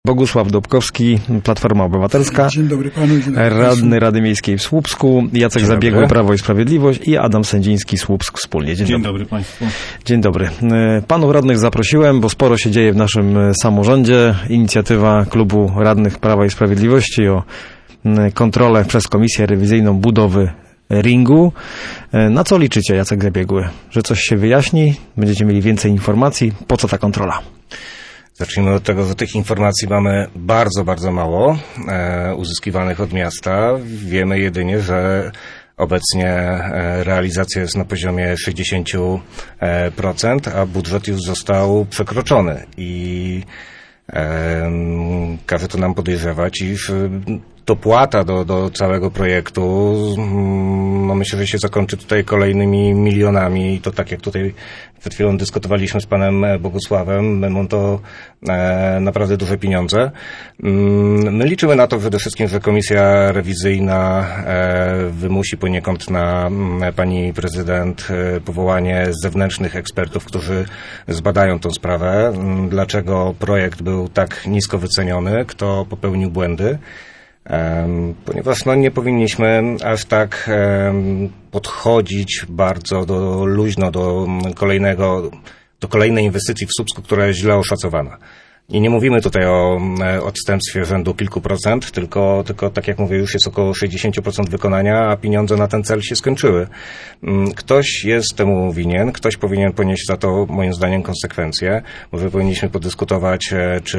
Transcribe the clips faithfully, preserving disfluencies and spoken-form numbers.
Bogusław Dobkowski, Platforma Obywatelska. Dzień dobry panu. Dzień dobry Radny Rady Miejskiej w Słupsku, Jacek dzień Zabiegły, dobry. Prawo i Sprawiedliwość i Adam Sędziński, Słupsk wspólnie. Dzień, dzień dobry. dobry państwu. Dzień dobry. Panów radnych zaprosiłem, bo sporo się dzieje w naszym samorządzie. Inicjatywa Klubu Radnych Prawa i Sprawiedliwości o kontrolę przez Komisję Rewizyjną budowy ringu. Na co liczycie, Jacek Zabiegły? Że coś się wyjaśni? Będziecie mieli więcej informacji? Po co ta kontrola? Zacznijmy od tego, że tych informacji mamy bardzo, bardzo mało e, uzyskiwanych od miasta. Wiemy jedynie, że obecnie e, realizacja jest na poziomie sześćdziesiąt procent, a budżet już został przekroczony i e, każe to nam podejrzewać, iż dopłata do, do całego projektu, no myślę, że się zakończy tutaj kolejnymi milionami i to tak jak tutaj przed chwilą dyskutowaliśmy z panem Bogusławem, będą to e, naprawdę duże pieniądze. My liczymy na to przede wszystkim, że komisja rewizyjna e, wymusi poniekąd na e, pani prezydent e, powołanie zewnętrznych ekspertów, którzy zbadają tę sprawę, dlaczego projekt był tak nisko wyceniony, kto popełnił błędy. Um, ponieważ no, nie powinniśmy aż tak um, podchodzić bardzo do, luźno do kolejnego, do kolejnej inwestycji w Słupsku, która jest źle oszacowana. I nie mówimy tutaj o odstępstwie rzędu kilku procent, tylko, tylko tak jak mówię, już jest około sześćdziesiąt procent wykonania, a pieniądze na ten cel się skończyły. Ktoś jest temu winien, ktoś powinien ponieść za to, moim zdaniem, konsekwencje. Może powinniśmy podyskutować, czy,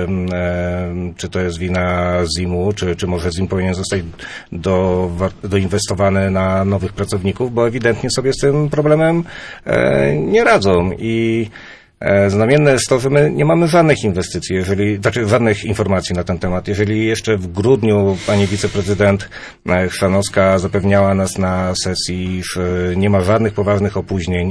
czy to jest wina zimu, czy, czy może zim powinien zostać do, doinwestowany na nowych pracowników, bo ewidentnie sobie z tym problemem nie radzą. I znamienne jest to, że my nie mamy żadnych inwestycji, jeżeli, znaczy żadnych informacji na ten temat. Jeżeli jeszcze w grudniu pani wiceprezydent Chrzanowska zapewniała nas na sesji, że nie ma żadnych poważnych opóźnień,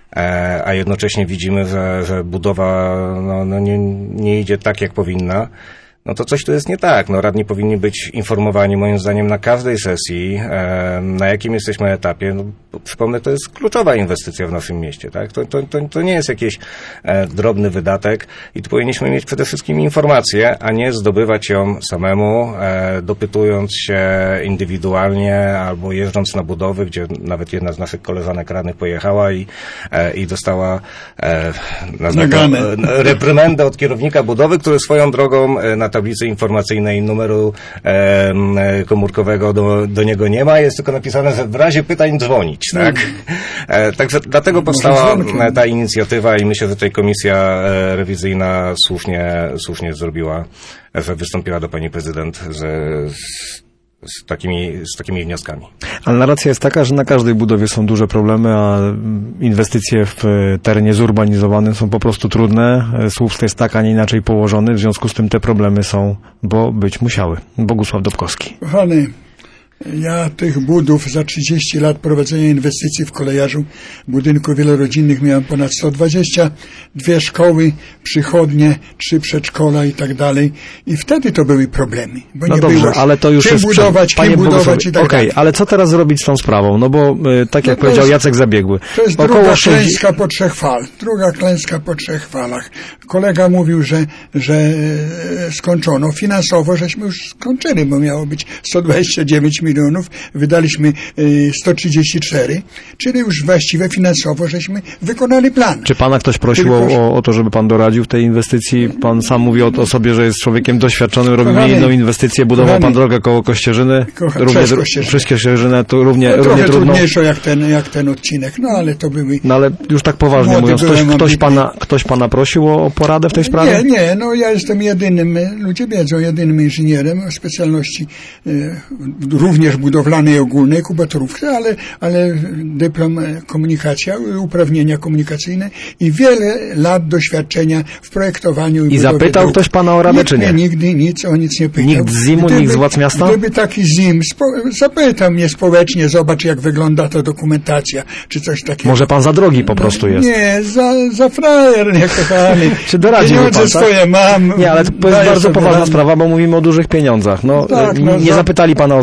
a jednocześnie widzimy, że, że budowa no, no nie, nie idzie tak, jak powinna, no to coś tu jest nie tak. No, radni powinni być informowani, moim zdaniem, na każdej sesji, e, na jakim jesteśmy etapie. No, przypomnę, to jest kluczowa inwestycja w naszym mieście, tak? To, to, to, to nie jest jakiś e, drobny wydatek i tu powinniśmy mieć przede wszystkim informację, a nie zdobywać ją samemu, e, dopytując się indywidualnie albo jeżdżąc na budowy, gdzie nawet jedna z naszych koleżanek radnych pojechała i, e, i dostała e, nazwę, reprymendę od kierownika budowy, który swoją drogą e, na tablicy informacyjnej numeru e, komórkowego do, do niego nie ma, jest tylko napisane, że w razie pytań dzwonić, tak? E, także dlatego powstała ta inicjatywa i myślę, że tutaj komisja e, rewizyjna słusznie, słusznie zrobiła, że wystąpiła do pani prezydent z, z takimi, z takimi wnioskami. Ale narracja jest taka, że na każdej budowie są duże problemy, a inwestycje w terenie zurbanizowanym są po prostu trudne. Słupsk jest tak, a nie inaczej położony, w związku z tym te problemy są, bo być musiały. Bogusław Dobkowski. Kochany, ja tych budów za trzydzieści lat prowadzenia inwestycji w kolejarzu budynków wielorodzinnych miałem ponad sto dwadzieścia, dwie szkoły, przychodnie, trzy przedszkola i tak dalej. I wtedy to były problemy. Bo no nie dobrze, było ale to już czym jest budować, Panie kim budować i tak Okej, dalej. ale co teraz zrobić z tą sprawą? No bo y, tak jak no powiedział jest, Jacek Zabiegły. To jest około druga sześć... klęska po trzech fal. Druga klęska po trzech falach. Kolega mówił, że, że e, skończono. Finansowo żeśmy już skończyli, bo miało być sto dwadzieścia dziewięć milionów. Wydaliśmy sto trzydzieści cztery, czyli już właściwie finansowo żeśmy wykonali plan. Czy pana ktoś prosił Tylko... o, o to, żeby pan doradził w tej inwestycji? Pan sam mówi o, o sobie, że jest człowiekiem doświadczonym, robił inną inwestycję, budował kochany, pan drogę koło Kościerzyny. Kocha, równie, przez Kościerzynę. Przez Kościerzynę to równie, no, równie trochę trudno. trudniejszo jak ten, jak ten odcinek, no ale to były... No ale już tak poważnie mówiąc, ktoś, ktoś, pana, ktoś pana prosił o, o poradę w tej sprawie? Nie, nie, no ja jestem jedynym, ludzie wiedzą, jedynym inżynierem o specjalności e, również budowlanej ogólnej, kubatorówki, ale, ale dyplom komunikacja, uprawnienia komunikacyjne i wiele lat doświadczenia w projektowaniu i I zapytał dróg. Ktoś pana o radę, nikt czy nie? Mnie nigdy nic o nic nie pytał. Nikt z zimu, gdyby, nikt z władz miasta? Gdyby taki zim spo, zapytał mnie społecznie, zobacz jak wygląda ta dokumentacja, czy coś takiego. Może pan za drogi po prostu jest? Nie, za, za frajer, nie kochany. Czy doradził Pieniądze pan, swoje tak? mam. Nie, ale to jest bardzo poważna sprawa, bo mówimy o dużych pieniądzach. No, no tak, no, nie za... zapytali pana o zdanie. Co teraz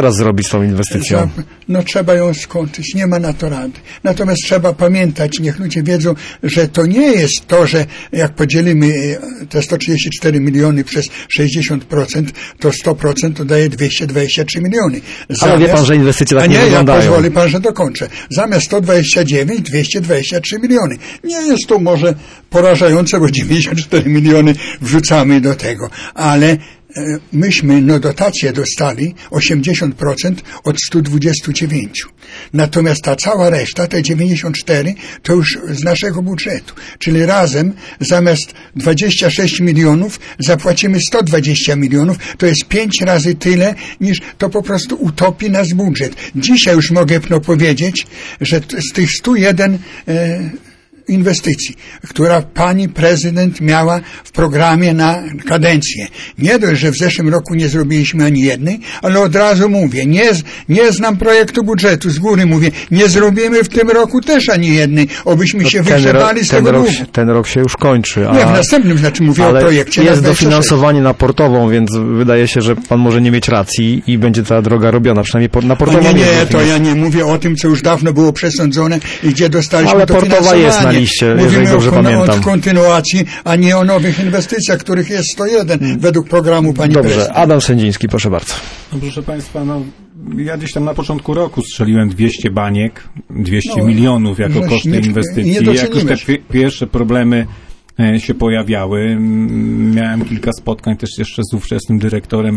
teraz zrobić z tą inwestycją? Za, no trzeba ją skończyć, nie ma na to rady. Natomiast trzeba pamiętać, niech ludzie wiedzą, że to nie jest to, że jak podzielimy te sto trzydzieści cztery miliony przez sześćdziesiąt procent, to sto procent to daje dwieście dwadzieścia trzy miliony. Zamiast, ale wie pan, że inwestycje tak a nie, nie wyglądają. Ja pozwoli pan, że dokończę. Zamiast sto dwadzieścia dziewięć, dwieście dwadzieścia trzy miliony. Nie jest to może porażające, bo dziewięćdziesiąt cztery miliony wrzucamy do tego, ale myśmy no dotacje dostali osiemdziesiąt procent od stu dwudziestu dziewięciu. Natomiast ta cała reszta, te dziewięćdziesiąt cztery, to już z naszego budżetu. Czyli razem zamiast dwadzieścia sześć milionów zapłacimy sto dwadzieścia milionów. To jest pięć razy tyle, niż to po prostu utopi nasz budżet. Dzisiaj już mogę no powiedzieć, że z tych stu jeden e, inwestycji, która pani prezydent miała w programie na kadencję. Nie dość, że w zeszłym roku nie zrobiliśmy ani jednej, ale od razu mówię, nie, nie znam projektu budżetu, z góry mówię, nie zrobimy w tym roku też ani jednej, obyśmy no się ten wygrzebali ro, z ten tego rok, długu. Ten rok się już kończy. A, nie, w następnym, znaczy mówię ale o projekcie. Jest dofinansowanie na portową, więc wydaje się, że pan może nie mieć racji i będzie ta droga robiona, przynajmniej na portową. Nie, nie, nie to ja nie mówię o tym, co już dawno było przesądzone i gdzie dostaliśmy ale dofinansowanie. portowa jest na liście, mówimy jeżeli dobrze o, pamiętam. o kontynuacji, a nie o nowych inwestycjach, których jest sto jeden hmm. według programu pani Dobrze, prezydent. Adam Sędziński, proszę bardzo. No, proszę państwa, no ja gdzieś tam na początku roku strzeliłem dwieście baniek, dwieście no, milionów jako koszty nie, inwestycji. Nie jak już te pi- pierwsze problemy e, się pojawiały, m, miałem kilka spotkań też jeszcze z ówczesnym dyrektorem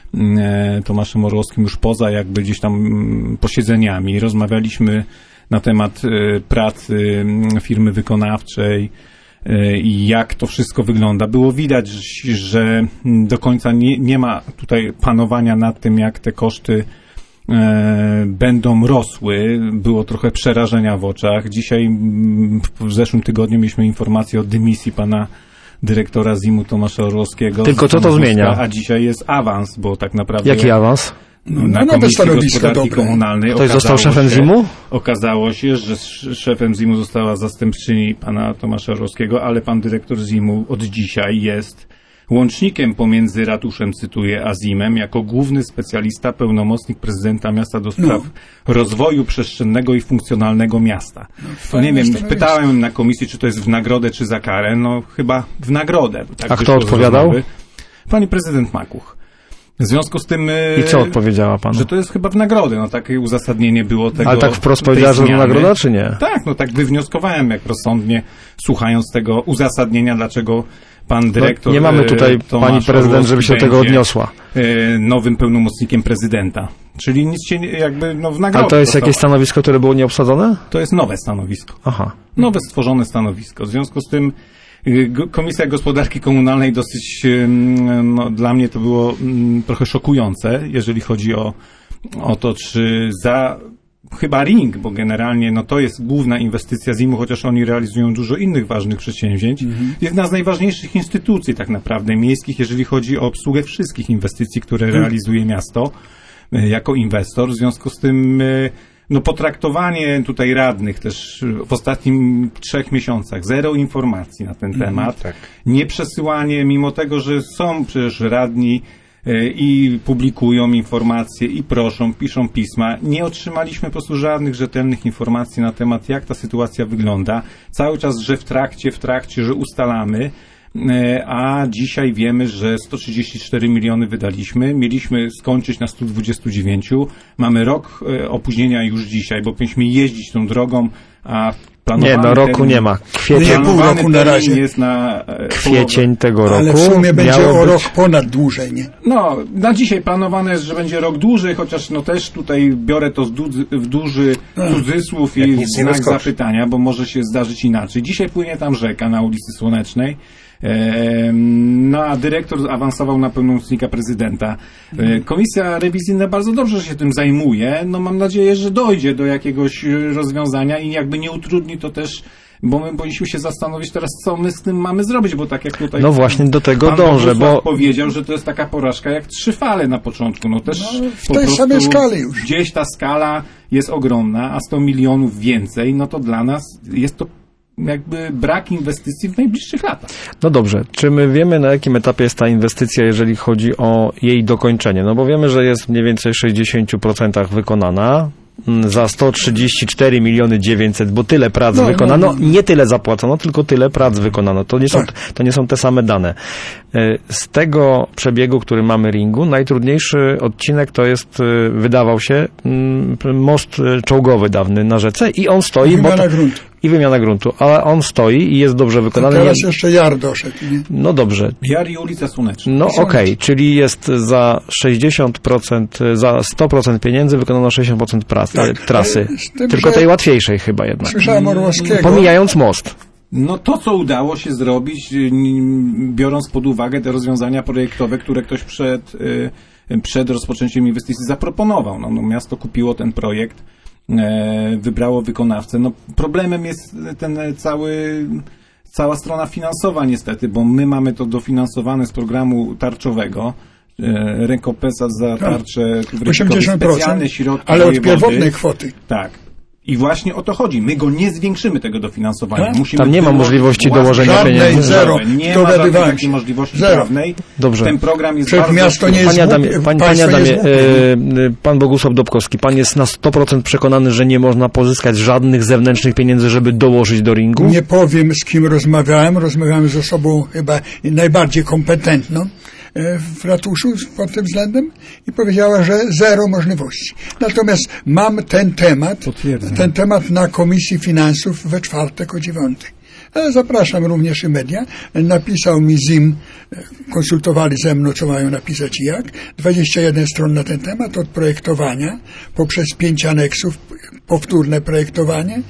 e, Tomaszem Orłowskim już poza jakby gdzieś tam m, posiedzeniami. Rozmawialiśmy na temat e, pracy m, firmy wykonawczej e, i jak to wszystko wygląda. Było widać, że do końca nie, nie ma tutaj panowania nad tym, jak te koszty e, będą rosły. Było trochę przerażenia w oczach. Dzisiaj, m, w zeszłym tygodniu mieliśmy informację o dymisji pana dyrektora zimu Tomasza Orłowskiego. Tylko co to zmienia? A dzisiaj jest awans, bo tak naprawdę... Jaki awans? No, na no, Komisji stanowisko Gospodarki dobre. Komunalnej Ktoś został szefem się, zimu? Okazało się, że szefem zimu została zastępczyni pana Tomasza Orłowskiego, ale pan dyrektor zimu od dzisiaj jest łącznikiem pomiędzy ratuszem, cytuję, a zimem, jako główny specjalista, pełnomocnik prezydenta miasta do spraw no. rozwoju przestrzennego i funkcjonalnego miasta. No, to nie wiem, pytałem na komisji, czy to jest w nagrodę, czy za karę. No chyba w nagrodę. Tak, a kto odpowiadał? Pani prezydent Makuch. W związku z tym... I co odpowiedziała panu? Że to jest chyba w nagrodę. No takie uzasadnienie było tego... Ale tak wprost powiedziała, że to nagroda, czy nie? Tak, no tak wywnioskowałem, jak rozsądnie, słuchając tego uzasadnienia, dlaczego pan dyrektor... No, nie mamy tutaj Tomasz pani prezydent, żeby się do tego odniosła. Nowym pełnomocnikiem prezydenta. Czyli nic się jakby no, w nagrodę. A to jest zostało. jakieś stanowisko, które było nieobsadzone? To jest nowe stanowisko. Aha. Nowe stworzone stanowisko. W związku z tym Komisja Gospodarki Komunalnej dosyć, no, dla mnie to było mm, trochę szokujące, jeżeli chodzi o, o to, czy za chyba ring, bo generalnie no, to jest główna inwestycja zimu, chociaż oni realizują dużo innych ważnych przedsięwzięć. Mhm. Jedna z najważniejszych instytucji tak naprawdę miejskich, jeżeli chodzi o obsługę wszystkich inwestycji, które mhm. realizuje miasto jako inwestor. W związku z tym no potraktowanie tutaj radnych też w ostatnim trzech miesiącach, zero informacji na ten temat, mm, tak. nie przesyłanie, mimo tego, że są przecież radni e, i publikują informacje i proszą, piszą pisma, nie otrzymaliśmy po prostu żadnych rzetelnych informacji na temat, jak ta sytuacja wygląda. Cały czas, że w trakcie, w trakcie, że ustalamy, a dzisiaj wiemy, że sto trzydzieści cztery miliony wydaliśmy, mieliśmy skończyć na stu dwudziestu dziewięciu, mamy rok opóźnienia już dzisiaj, bo powinniśmy jeździć tą drogą, a planowany nie, no roku termin, nie ma. Kwiecień, pół roku na razie. Jest na kwiecień tego roku. Ale w sumie będzie o być... rok ponad dłużej, nie? No, na dzisiaj planowane jest, że będzie rok dłużej, chociaż no też tutaj biorę to w duży cudzysłów i znak zapytania, bo może się zdarzyć inaczej. Dzisiaj płynie tam rzeka na ulicy Słonecznej. No a dyrektor awansował na pełnomocnika prezydenta. Komisja rewizyjna bardzo dobrze się tym zajmuje. No mam nadzieję, że dojdzie do jakiegoś rozwiązania i jakby nie utrudni to też, bo my powinniśmy się zastanowić teraz, co my z tym mamy zrobić, bo tak jak tutaj no właśnie do tego pan dążę, bo powiedział, że to jest taka porażka jak trzy fale na początku. No też no, w po tej prostu samej skali już. Gdzieś ta skala jest ogromna, a sto milionów więcej, no to dla nas jest to jakby brak inwestycji w najbliższych latach. No dobrze, czy my wiemy, na jakim etapie jest ta inwestycja, jeżeli chodzi o jej dokończenie? No bo wiemy, że jest mniej więcej w sześćdziesięciu procentach wykonana, za sto trzydzieści cztery miliony dziewięćset, bo tyle prac no, wykonano, no, no. nie tyle zapłacono, tylko tyle prac wykonano. To nie są, tak. to nie są te same dane. Z tego przebiegu, który mamy ringu, najtrudniejszy odcinek to jest, wydawał się, most czołgowy dawny na rzece i on stoi. I wymiana bo to, gruntu. I wymiana gruntu, ale on stoi i jest dobrze wykonany. A teraz jeszcze Jar doszedł, nie? No dobrze. Jar i ulica Słoneczna. No okej, okay, czyli jest za sześćdziesiąt procent, za sto procent pieniędzy wykonano sześćdziesiąt procent pracy, tak, trasy. Tym, tylko tej łatwiejszej chyba jednak. Słyszałem Orłowskiego. Pomijając most. No to, co udało się zrobić, biorąc pod uwagę te rozwiązania projektowe, które ktoś przed, przed rozpoczęciem inwestycji zaproponował. No, no miasto kupiło ten projekt, wybrało wykonawcę. No problemem jest ten cały, cała strona finansowa niestety, bo my mamy to dofinansowane z programu tarczowego, rekompensat za tarczę, osiemdziesiąt procent, specjalne środki, ale od wojewody. pierwotnej kwoty. Tak. I właśnie o to chodzi. My go nie zwiększymy, tego dofinansowania. Tak? Musimy Tam nie ma możliwości dołożenia żadnej, pieniędzy. Zero. Nie ma żadnej Dowiadywałem takiej się. możliwości Zero. prawnej. Dobrze. Ten program jest Przed bardzo... miasto nie jest Panie Adamie, głupie, pan, panie państwo nie Adamie jest głupie. e, pan Bogusław Dobkowski, pan jest na sto procent przekonany, że nie można pozyskać żadnych zewnętrznych pieniędzy, żeby dołożyć do ringu? Nie powiem, z kim rozmawiałem. Rozmawiałem z osobą chyba najbardziej kompetentną w ratuszu pod tym względem i powiedziała, że zero możliwości. Natomiast mam ten temat, Potwierdzam. ten temat na Komisji Finansów we czwartek o dziewiątej. Zapraszam również i media. Napisał mi Zim, konsultowali ze mną, co mają napisać i jak. dwadzieścia jeden stron na ten temat, od projektowania poprzez pięć aneksów, powtórne projektowanie,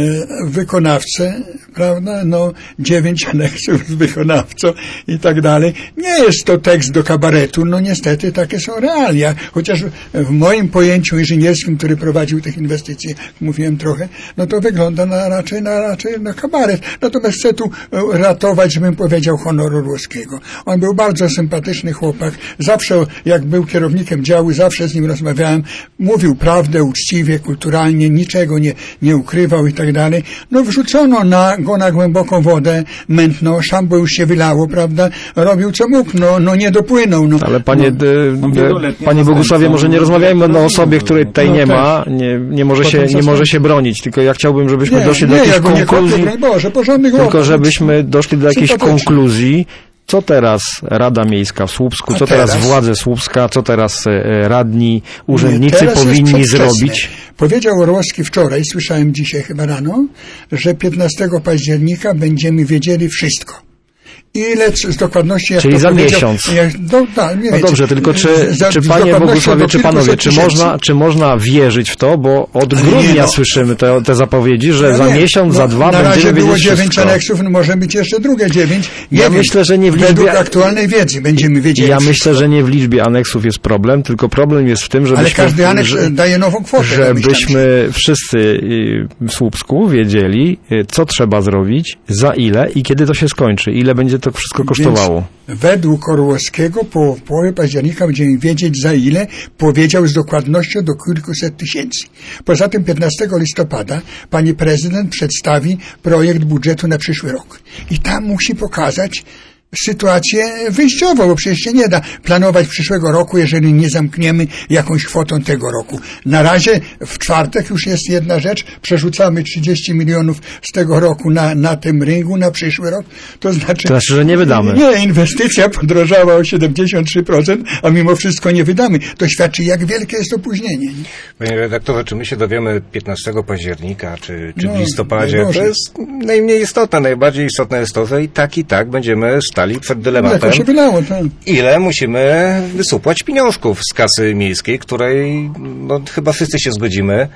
wykonawcę, prawda, no dziewięć aneksów z wykonawcą i tak dalej. Nie jest to tekst do kabaretu, no niestety takie są realia, chociaż w moim pojęciu inżynierskim, który prowadził tych inwestycji, mówiłem trochę, no to wygląda na raczej na raczej na kabaret. Natomiast chcę tu ratować, żebym powiedział, honor Orłowskiego. On był bardzo sympatyczny chłopak. Zawsze, jak był kierownikiem działu, zawsze z nim rozmawiałem. Mówił prawdę, uczciwie, kulturalnie, niczego nie, nie ukrywał i tak dalej. No wrzucono na, go na głęboką wodę mętną, szambo już się wylało, prawda? Robił co mógł, no, no nie dopłynął. No. Ale panie, no. d, panie Bogusławie, może nie rozmawiajmy o osobie, której tutaj no nie też. ma, nie, nie, może się, nie może się bronić, tylko ja chciałbym, żebyśmy nie, doszli do nie, jakiejś ja go nie konkluzji. kopię, Boże, porządnych Tylko chłopak. żebyśmy doszli do jakiejś Sympatycznie. konkluzji, co teraz Rada Miejska w Słupsku, A co teraz, teraz? władze Słupska, co teraz e, radni, urzędnicy Teraz jest powinni przedwczesne. zrobić. Powiedział Orłowski wczoraj, słyszałem dzisiaj chyba rano, że piętnastego października będziemy wiedzieli wszystko. Ile z dokładności, jak Czyli to za powiedział, miesiąc. Jak, do, da, mniej No więcej. dobrze, tylko czy, Za- czy z panie dokładnością Bogusławie, do czy panowie, kilkuset czy tysięcy. można, czy można wierzyć w to, bo od Ale grudnia nie no. słyszymy te, te zapowiedzi, że Ja za wiem. miesiąc, No, za dwa na będziemy razie było wiedzieć dziewięć wszystko. aneksów, no może być jeszcze drugie dziewięć. Nie Ja wiem. myślę, że nie w liczbie- Według aktualnej wiedzy będziemy wiedzieli Ja wszystko. myślę, że nie w liczbie aneksów jest problem, tylko problem jest w tym, żebyśmy... Ale każdy aneks że- daje nową kwotę. domyślam się. żebyśmy wszyscy y, w Słupsku wiedzieli, y, co trzeba zrobić, za ile i kiedy to się skończy, ile będzie to wszystko kosztowało. Więc według Orłowskiego po w połowie października będziemy wiedzieć za ile, powiedział z dokładnością do kilkuset tysięcy. Poza tym piętnastego listopada pani prezydent przedstawi projekt budżetu na przyszły rok. I tam musi pokazać sytuację wyjściową, bo przecież się nie da planować przyszłego roku, jeżeli nie zamkniemy jakąś kwotą tego roku. Na razie w czwartek już jest jedna rzecz, przerzucamy trzydzieści milionów z tego roku na, na tym rynku, na przyszły rok, to znaczy... To znaczy, że nie wydamy. Nie, inwestycja podrożała o siedemdziesiąt trzy procent, a mimo wszystko nie wydamy. To świadczy, jak wielkie jest opóźnienie. Panie redaktorze, czy my się dowiemy piętnastego października, czy, czy No, w listopadzie? najgorzej. To jest najmniej istotne. Najbardziej istotne jest to, że i tak, i tak będziemy stali przed dylematem, Mleko się wylało, tak. ile musimy wysupłać pieniążków z kasy miejskiej, której no, chyba wszyscy się zgodzimy,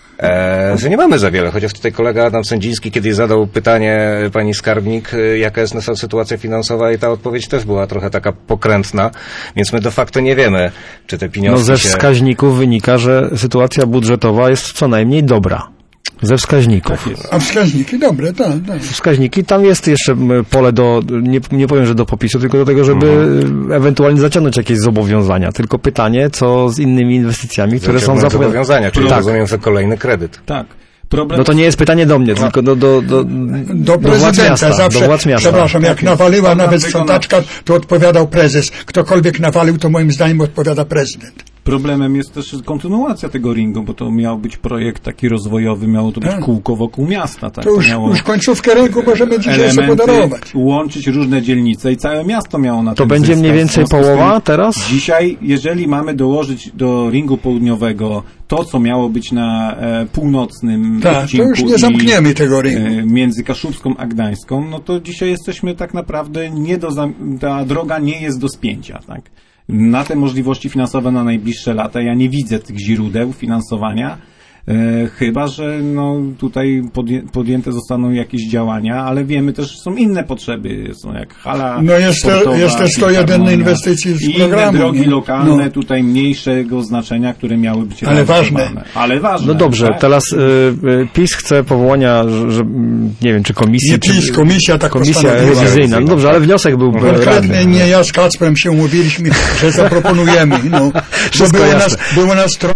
e, że nie mamy za wiele. Chociaż tutaj kolega Adam Sędziński kiedyś zadał pytanie pani skarbnik, e, jaka jest nasza sytuacja finansowa i ta odpowiedź też była trochę taka pokrętna, więc my de facto nie wiemy, czy te No pieniądze ze się... wskaźników wynika, że sytuacja budżetowa jest co najmniej dobra. Ze wskaźników. A wskaźniki dobre, tak, tak. Wskaźniki, tam jest jeszcze m, pole do, nie, nie powiem, że do popisu, tylko do tego, żeby Mhm. ewentualnie zaciągnąć jakieś zobowiązania. Tylko pytanie, co z innymi inwestycjami, które są Zaciągnąć zapowiadane. zobowiązania, czyli Tak. rozumiem, że kolejny kredyt. Tak. Problem... No to nie jest pytanie do mnie, tylko do, do, do, Do do władz prezydenta miasta. zawsze, Do władz miasta. przepraszam, jak Tak jest. nawaliła Pan nawet wykona- sprzątaczka, to odpowiadał prezes. Ktokolwiek nawalił, to moim zdaniem odpowiada prezydent. Problemem jest też kontynuacja tego ringu, bo to miał być projekt taki rozwojowy, miało to być Tak. kółko wokół miasta. Tak? To już, miało już końcówkę rynku możemy dzisiaj sobie podarować. łączyć różne dzielnice i całe miasto miało na To tym będzie zyskać. mniej więcej W związku z tym połowa teraz? Dzisiaj, jeżeli mamy dołożyć do ringu południowego to, co miało być na e, północnym Tak, to odcinku już nie i, zamkniemy tego ringu. e, między Kaszubską a Gdańską, no to dzisiaj jesteśmy tak naprawdę nie do, zam- ta droga nie jest do spięcia, tak? Na te możliwości finansowe na najbliższe lata ja nie widzę tych źródeł finansowania, e, chyba że no, tutaj podję, podjęte zostaną jakieś działania, ale wiemy też, że są inne potrzeby, są jak hala No jest te- sportowa, jest te sto jeden filharmonia inwestycji z i programu, inne drogi nie? lokalne, No. tutaj mniejszego znaczenia, które miały być Ale realizowane. ważne. Ale ważne. No dobrze, tak? teraz y, y, PiS chce powołania, że, że, mm, nie wiem, czy komisji, Nie PiS, czy komisja tak komisja postanowiła. rewizyjna. No dobrze, ale wniosek był Konkretnie radny. nie ja z Kacprem się umówiliśmy, że zaproponujemy. No, bo Wszystko było jasne. nas, było nas trochę.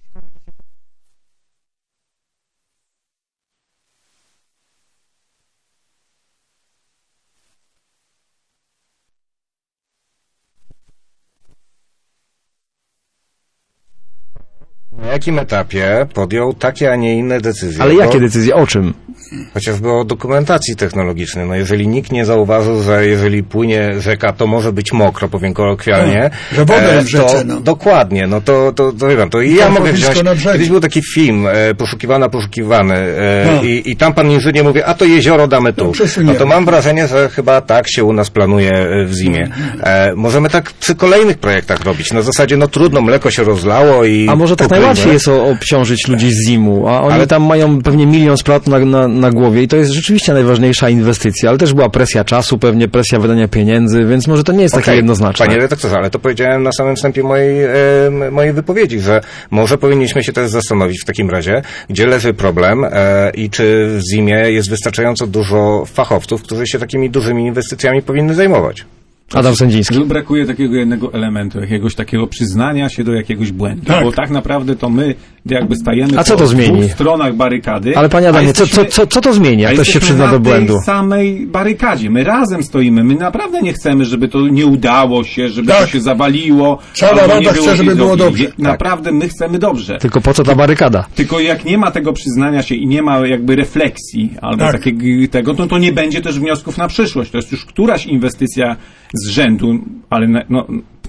Na jakim etapie podjął takie, a nie inne decyzje? Ale jakie Bo decyzje? O czym? Chociażby o dokumentacji technologicznej. No jeżeli nikt nie zauważył, że jeżeli płynie rzeka, to może być mokro, powiem kolokwialnie. No, że woda jest w to rzece, no. Dokładnie, no to, to, to wie pan, to i ja mogę Targowisko wziąć. na brzegu. Kiedyś był taki film, e, Poszukiwana, Poszukiwany, e, No. i, i tam pan inżynier mówi, a to jezioro damy tu. No, przesuniemy. No to mam wrażenie, że chyba tak się u nas planuje e, w zimie. E, możemy tak przy kolejnych projektach robić. Na zasadzie, no trudno, mleko się rozlało i... A może tak popłynie. najłatwiej jest o, obciążyć ludzi z zimu, a oni Ale- tam mają pewnie milion spraw na, na, na głowie i to jest rzeczywiście najważniejsza inwestycja, ale też była presja czasu, pewnie presja wydania pieniędzy, więc może to nie jest takie Okej, jednoznaczne. Panie redaktorze, ale to powiedziałem na samym wstępie mojej, e, mojej wypowiedzi, że może powinniśmy się też zastanowić w takim razie, gdzie leży problem e, i czy w zimie jest wystarczająco dużo fachowców, którzy się takimi dużymi inwestycjami powinny zajmować. Adam Sędziński. Tu brakuje takiego jednego elementu, jakiegoś takiego przyznania się do jakiegoś błędu. Tak. Bo tak naprawdę to my jakby stajemy A co po to zmieni? dwóch stronach barykady. Ale panie a Adamie, co, co, jesteśmy- co, co to zmieni, jak a ktoś się jesteśmy przyzna na do błędu? tej samej barykadzie. My razem stoimy. My naprawdę nie chcemy, żeby to nie udało się, żeby Tak. to się zawaliło. Cała albo Rada nie było chce, żeby widzowi. było dobrze. Je- Naprawdę my chcemy dobrze. Tylko po co ta barykada? Tylko jak nie ma tego przyznania się i nie ma jakby refleksji albo Tak. takiego tego, to, to nie będzie też wniosków na przyszłość. To jest już któraś inwestycja z rzędu, ale na, no,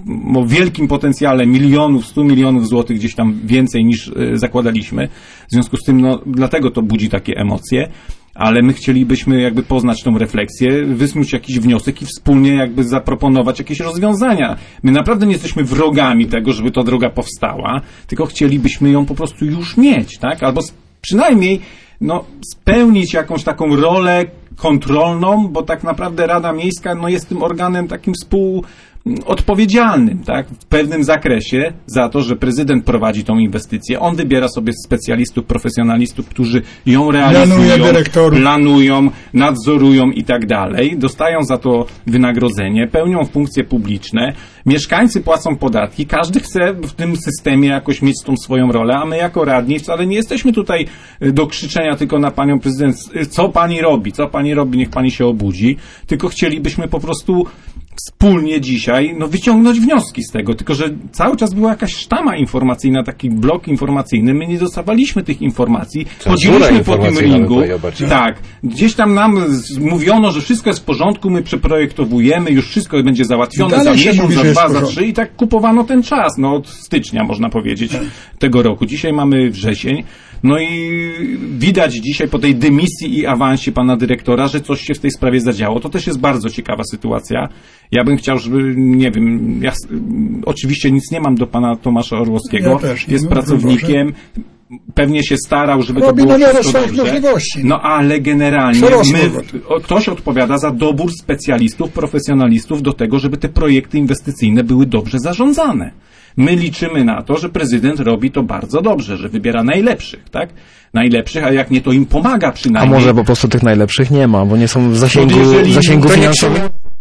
o wielkim potencjale milionów, stu milionów złotych, gdzieś tam więcej niż y, zakładaliśmy. W związku z tym, no, dlatego to budzi takie emocje. Ale my chcielibyśmy jakby poznać tą refleksję, wysnuć jakiś wniosek i wspólnie jakby zaproponować jakieś rozwiązania. My naprawdę nie jesteśmy wrogami tego, żeby ta droga powstała, tylko chcielibyśmy ją po prostu już mieć, tak? Albo s- przynajmniej no, spełnić jakąś taką rolę kontrolną, bo tak naprawdę Rada Miejska no, jest tym organem takim współodpowiedzialnym, tak, w pewnym zakresie za to, że prezydent prowadzi tą inwestycję. On wybiera sobie specjalistów, profesjonalistów, którzy ją realizują, Planuje dyrektorów. planują, nadzorują i tak dalej. Dostają za to wynagrodzenie, pełnią funkcje publiczne. Mieszkańcy płacą podatki. Każdy chce w tym systemie jakoś mieć tą swoją rolę, a my jako radni wcale nie jesteśmy tutaj y, do krzyczenia tylko na panią prezydent, y, co pani robi, co pani robi, niech pani się obudzi, tylko chcielibyśmy po prostu wspólnie dzisiaj no, wyciągnąć wnioski z tego, tylko że cały czas była jakaś sztama informacyjna, taki blok informacyjny, my nie dostawaliśmy tych informacji, Cenzura chodziliśmy po tym informacyjna ringu, była bardziej. tak, gdzieś tam nam z- mówiono, że wszystko jest w porządku, my przeprojektowujemy, już wszystko będzie załatwione Dalej za się miesiąc, mówi, za że jest dwa, w za porządku. trzy i tak kupowano ten czas, no od stycznia można powiedzieć tego roku. Dzisiaj mamy wrzesień, no i widać dzisiaj po tej dymisji i awansie pana dyrektora, że coś się w tej sprawie zadziało. To też jest bardzo ciekawa sytuacja. Ja bym chciał, żeby, nie wiem, ja s- oczywiście nic nie mam do pana Tomasza Orłowskiego. Ja też nie jest mam, pracownikiem, pewnie się starał, żeby Robi to było na miarę wszystko swoich dobrze. możliwości. No ale generalnie Przerosło my, go. o- ktoś odpowiada za dobór specjalistów, profesjonalistów do tego, żeby te projekty inwestycyjne były dobrze zarządzane. My liczymy na to, że prezydent robi to bardzo dobrze, że wybiera najlepszych, tak? Najlepszych, a jak nie, to im pomaga A przynajmniej. może po prostu tych najlepszych nie ma, bo nie są w zasięgu, No jeżeli- zasięgu to niech finansowym?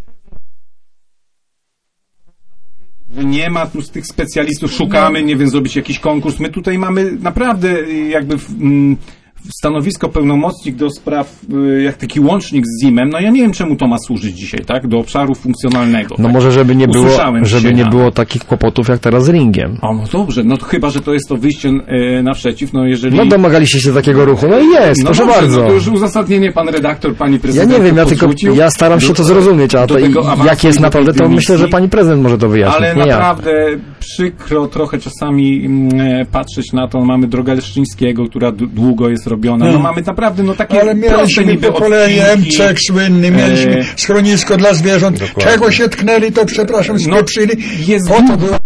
Nie ma tu z tych specjalistów, szukamy, nie wiem, zrobić jakiś konkurs. My tutaj mamy naprawdę y, jakby w, mm, stanowisko pełnomocnik do spraw, y, jak taki łącznik z zimem, no ja nie wiem, czemu to ma służyć dzisiaj, tak? Do obszaru funkcjonalnego. No tak? może, żeby nie było, Usłyszałem żeby dzisiaj nie na- było takich kłopotów jak teraz z ringiem. O, no dobrze, no to chyba, że to jest to wyjście y, naprzeciw, no jeżeli... No domagaliście się takiego ruchu, no i jest, No proszę dobrze, bardzo. No to już uzasadnienie pan redaktor, pani Ja prezydent nie wiem, ja tylko, podrzucił. ja staram się Do- to zrozumieć, a do to i- tego awansu jak jest i do naprawdę, tej to myślę, że dymisji. pani prezydent może to wyjaśnić, Ale nie ja. naprawdę przykro trochę czasami mm, patrzeć na to. Mamy drogę Leszczyńskiego, która d- długo jest robiona. No Hmm. mamy naprawdę no takie Ale proste mieliśmy niby pokolenie odcinki. Emczek słynny, mieliśmy E, schronisko dla zwierząt. Dokładnie. Czego się tknęli, to przepraszam, No, spieprzyli. jest Po to długo. była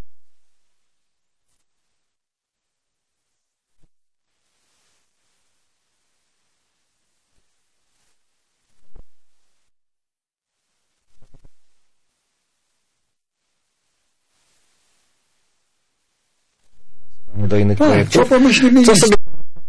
Do innych tak, projektów. co pomyślimy Co nic. sobie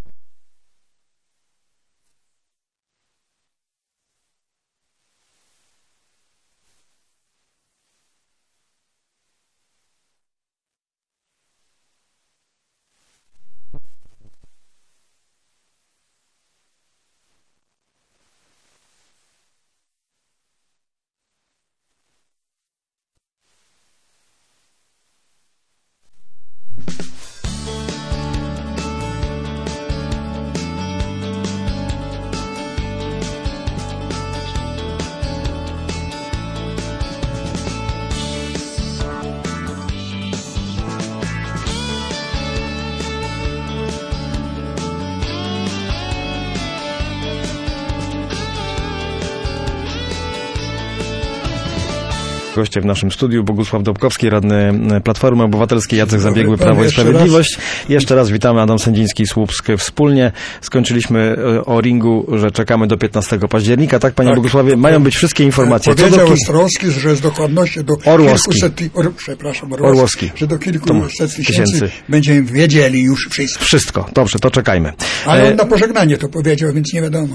Goście w naszym studiu Bogusław Dobkowski, radny Platformy Obywatelskiej, Jacek Zabiegły, Pan Prawo i jeszcze Sprawiedliwość. Jeszcze raz witamy, Adam Sędziński, Słupsk wspólnie. Skończyliśmy e, o ringu, że czekamy do piętnastego października. Tak, panie Tak. Bogusławie, mają być wszystkie informacje. Co Powiedział do ki- Ostrowski, że z dokładnością do Orłowski. kilkuset, ty- or, przepraszam, Orłowski, Orłowski. że do To kilkuset tysięcy, tysięcy. będziemy wiedzieli już wszystko. Wszystko. Dobrze, to czekajmy. Ale E, on na pożegnanie to powiedział, więc nie wiadomo.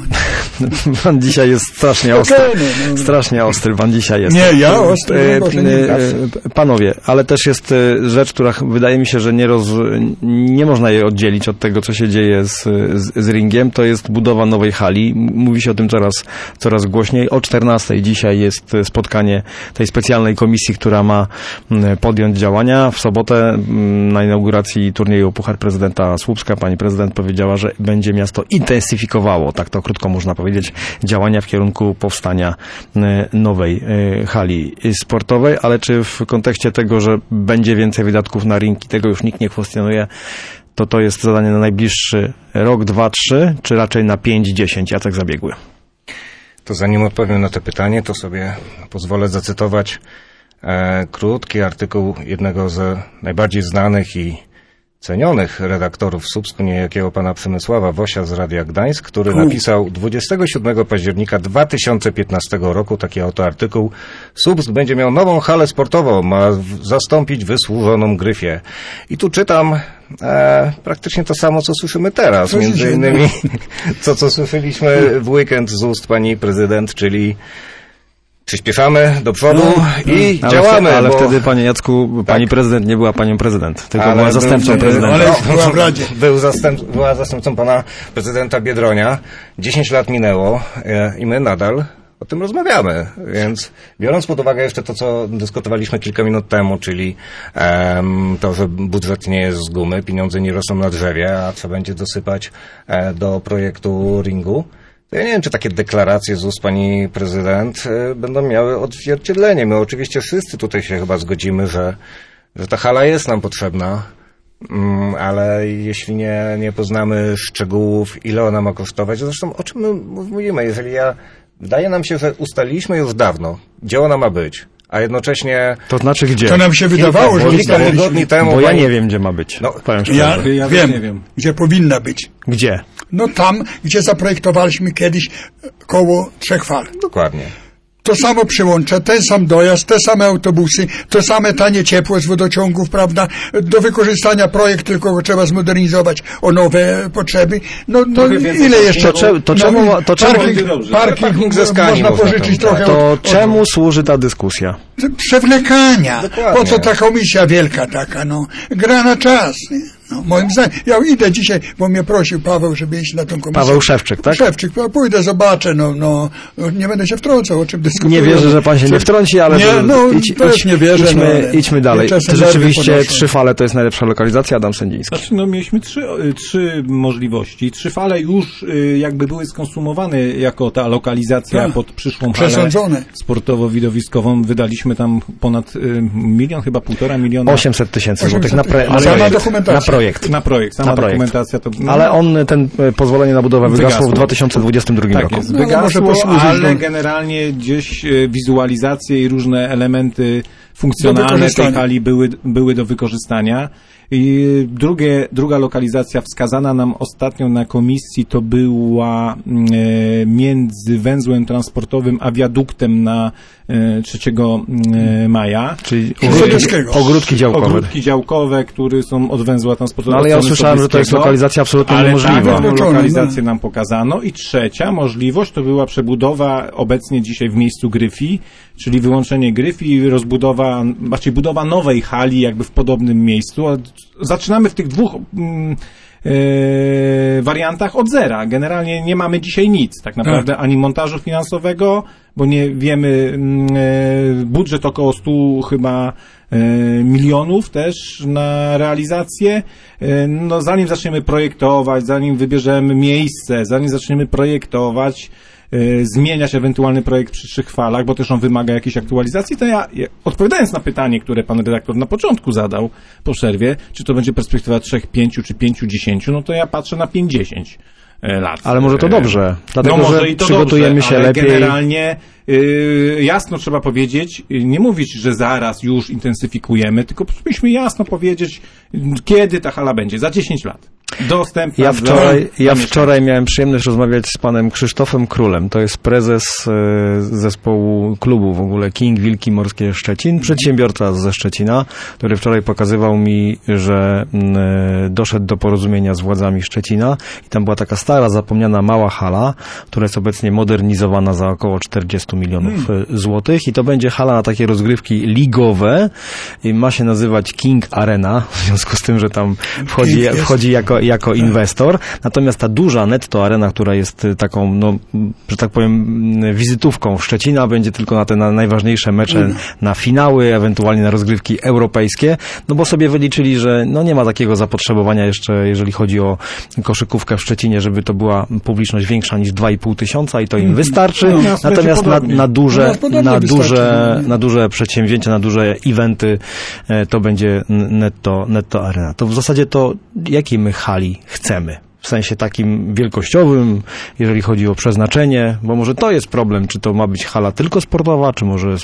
Pan dzisiaj jest strasznie ostry. Okej, no, no. Strasznie ostry pan dzisiaj jest. Nie, ja ostry, E, no Boże, nie e, Panowie, ale też jest e, rzecz, która ch- wydaje mi się, że nie, roz, nie można jej oddzielić od tego, co się dzieje z, z, z ringiem. To jest budowa nowej hali. M- Mówi się o tym coraz, coraz głośniej. O czternastej dzisiaj jest e, spotkanie tej specjalnej komisji, która ma m, podjąć działania. W sobotę m, na inauguracji turnieju Puchar Prezydenta Słupska pani prezydent powiedziała, że będzie miasto intensyfikowało, tak to krótko można powiedzieć, działania w kierunku powstania e, nowej e, hali sportowej, ale czy w kontekście tego, że będzie więcej wydatków na ring i tego już nikt nie kwestionuje, to to jest zadanie na najbliższy rok, dwa, trzy, czy raczej na pięć, dziesięć? Jacek Zabiegły. To zanim odpowiem na to pytanie, to sobie pozwolę zacytować e, krótki artykuł jednego z najbardziej znanych i cenionych redaktorów w Słupsku, niejakiego pana Przemysława Wosia z Radia Gdańsk, który U. napisał dwudziestego siódmego października dwa tysiące piętnastego roku taki oto artykuł. Słupsk będzie miał nową halę sportową, ma w- zastąpić wysłużoną Gryfię. I tu czytam e, praktycznie to samo, co słyszymy teraz. Co się Między dzieje? innymi to, co słyszeliśmy w weekend z ust pani prezydent, czyli przyspieszamy do przodu i Ale, działamy. ale bo... wtedy, panie Jacku, pani prezydent nie była panią prezydent, tylko Ale była był- zastępcą był- prezydenta. Ale była w Radzie. Był zastęp, była zastępcą pana prezydenta Biedronia. Dziesięć lat minęło e, i my nadal o tym rozmawiamy. Więc biorąc pod uwagę jeszcze to, co dyskutowaliśmy kilka minut temu, czyli em, to, że budżet nie jest z gumy, pieniądze nie rosną na drzewie, a trzeba będzie dosypać e, do projektu ringu, to ja nie wiem, czy takie deklaracje z ust pani prezydent e, będą miały odzwierciedlenie. My oczywiście wszyscy tutaj się chyba zgodzimy, że, że ta hala jest nam potrzebna. Mm, ale jeśli nie, nie poznamy szczegółów, ile ona ma kosztować, zresztą o czym my mówimy, jeżeli ja, wydaje nam się, że ustaliliśmy już dawno, gdzie ona ma być, a jednocześnie To znaczy gdzie? To nam się wydawało, że kilka ustaliliśmy. tygodni temu... Bo ja pani- nie wiem, gdzie ma być. No, Powiem szczerze. Ja, Ja też wiem, nie wiem. gdzie powinna być. Gdzie? No tam, gdzie zaprojektowaliśmy kiedyś koło trzech fal. Dokładnie. To samo przyłącze, ten sam dojazd, te same autobusy, to same tanie ciepło z wodociągów, prawda? Do wykorzystania projekt, tylko go trzeba zmodernizować o nowe potrzeby. No, no Trochę więcej ile to- jeszcze? to cze- to no, czemu- to czemu- parking, Będzie dobrze. parking, Parking ze Skani można można pożyczyć tam, trochę To od, czemu służy ta dyskusja? od przewlekania. Dokładnie. Po co ta komisja wielka taka, no? Gra na czas. Nie? No, moim zdaniem. Ja idę dzisiaj, bo mnie prosił Paweł, żeby iść na tą komisję. Paweł Szewczyk, tak? Szewczyk, pójdę, zobaczę, no, no, nie będę się wtrącał, o czym dyskutuję. Nie wierzę, że pan się nie wtrąci, ale nie, no, idź, też idź, nie wierzę, idźmy, no, ale idźmy dalej. czasem Czy rzeczywiście nerwy trzy fale to jest najlepsza lokalizacja? Adam Sędziński. Znaczy, no, mieliśmy trzy, trzy możliwości. Trzy fale już y, jakby były skonsumowane jako ta lokalizacja Tak. pod przyszłą halę Przesądzone. sportowo-widowiskową. Wydaliśmy tam ponad y, milion, chyba półtora miliona. osiemset tysięcy złotych na, pre, na, A sama projekt, dokumentacja. na projekt. Na projekt, sama Na projekt. dokumentacja to... No, Ale on, ten e, pozwolenie na budowę wygasło, Wygasło. w dwa tysiące dwudziestym drugim tak roku. jest, No, ale może wygasło, posłużyć ale do- generalnie gdzieś e, wizualizacje i różne elementy funkcjonalne tej wykorzystania. hali były, były do wykorzystania. I drugie, druga lokalizacja wskazana nam ostatnio na komisji to była e, między węzłem transportowym a wiaduktem na e, trzeciego maja. Czyli Sobieskiego. ogródki, ogródki działkowe. Ogródki działkowe, które są od węzła transportowego. No, ale ja strony usłyszałem, że to jest Sobieskiego. lokalizacja absolutnie Ale niemożliwa. taką Wykluczone, lokalizację no. nam pokazano. I trzecia możliwość to była przebudowa obecnie dzisiaj w miejscu Gryfii, czyli wyłączenie Gryfii i rozbudowa, znaczy budowa nowej hali jakby w podobnym miejscu. A zaczynamy w tych dwóch mm, e, wariantach od zera. Generalnie nie mamy dzisiaj nic tak naprawdę, ani montażu finansowego, bo nie wiemy, mm, e, budżet około stu chyba e, milionów też na realizację. E, no zanim zaczniemy projektować, zanim wybierzemy miejsce, zanim zaczniemy projektować, e, zmieniać ewentualny projekt przy trzech falach, bo też on wymaga jakiejś aktualizacji, to ja, ja odpowiadając na pytanie, które pan redaktor na początku zadał po przerwie, czy to będzie perspektywa trzech, pięciu, czy pięciu, dziesięciu, no to ja patrzę na pięć, dziesięć lat. Ale może to dobrze, dlatego no może że i to przygotujemy dobrze, się ale lepiej. generalnie yy, jasno trzeba powiedzieć, yy, nie mówić, że zaraz już intensyfikujemy, tylko powinniśmy jasno powiedzieć, kiedy ta hala będzie, za dziesięć lat. Dostępna Ja wczoraj, dla ja mieszkańców. wczoraj miałem przyjemność rozmawiać z panem Krzysztofem Królem. To jest prezes e, zespołu klubu w ogóle King Wilki Morskie Szczecin, przedsiębiorca ze Szczecina, który wczoraj pokazywał mi, że m, e, doszedł do porozumienia z władzami Szczecina i tam była taka stara, zapomniana mała hala, która jest obecnie modernizowana za około czterdzieści milionów hmm. złotych i to będzie hala na takie rozgrywki ligowe i ma się nazywać King Arena, w związku z tym, że tam wchodzi, King jest. wchodzi jako jako inwestor, natomiast ta duża netto arena, która jest taką, no, że tak powiem, wizytówką Szczecina, będzie tylko na te na najważniejsze mecze, mm. na finały, ewentualnie na rozgrywki europejskie, no bo sobie wyliczyli, że no nie ma takiego zapotrzebowania jeszcze, jeżeli chodzi o koszykówkę w Szczecinie, żeby to była publiczność większa niż dwa i pół tysiąca i to im wystarczy, No, nas natomiast na, będzie na duże, No, podobnie na wystarczy, duże, no. na duże przedsięwzięcia, na duże eventy, e, to będzie netto, netto arena. To w zasadzie to, jakiej my hali chcemy? W sensie takim wielkościowym, jeżeli chodzi o przeznaczenie, bo może to jest problem, czy to ma być hala tylko sportowa, czy może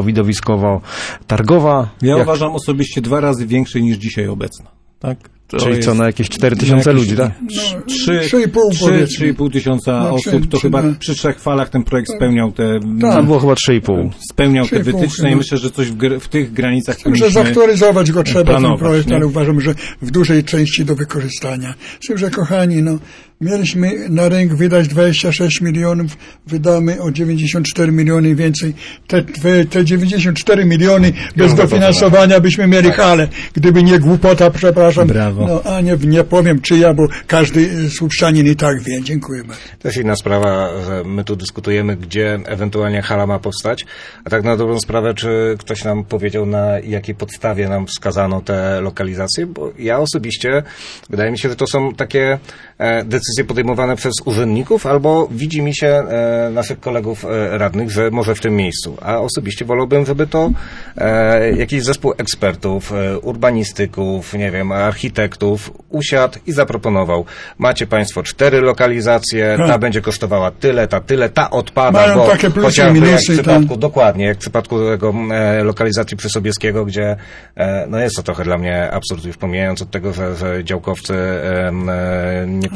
sportowo-widowiskowo-targowa. Ja Jak, uważam osobiście dwa razy większej niż dzisiaj obecna. Tak? To czyli jest co, na jakieś cztery tysiące na jakieś- ludzi, tak? No, Trzy, trzy i pół trzy, powiedzmy. trzy i pół tysiąca No, osób, trzy- to trzy, chyba no. przy trzech falach ten projekt spełniał te, Tam było chyba trzy i pół. spełniał Trzy te i pół wytyczne i chyba. myślę, że coś w, gr- w tych granicach Myślę, że powinniśmy zaktualizować go trzeba, ten planować, projekt, nie? ale uważam, że w dużej części do wykorzystania. Z tym, że kochani, no, mieliśmy na rynk wydać dwadzieścia sześć milionów, wydamy o dziewięćdziesiąt cztery miliony więcej. Te, te, te dziewięćdziesiąt cztery miliony bez dofinansowania byśmy mieli halę, gdyby nie głupota, przepraszam. Brawo. No, a nie, nie powiem czyja, bo każdy słupszczanin i tak wie. Dziękuję bardzo. To jest inna sprawa, że my tu dyskutujemy, gdzie ewentualnie hala ma powstać, a tak na dobrą sprawę, czy ktoś nam powiedział, na jakiej podstawie nam wskazano te lokalizacje, bo ja osobiście, wydaje mi się, że to są takie e, decyzje podejmowane przez urzędników, albo widzi mi się e, naszych kolegów e, radnych, że może w tym miejscu, a osobiście wolałbym, żeby to e, jakiś zespół ekspertów, e, urbanistyków, nie wiem, architektów usiadł i zaproponował. Macie państwo cztery lokalizacje, ta Tak. będzie kosztowała tyle, ta tyle, ta odpada, Mają bo takie plusy i chociażby jak w minusy, przypadku, tak. dokładnie, jak w przypadku tego e, lokalizacji przy Sobieskiego, gdzie e, no jest to trochę dla mnie absurd, już pomijając od tego, że, że działkowcy e, e, nie pozwolą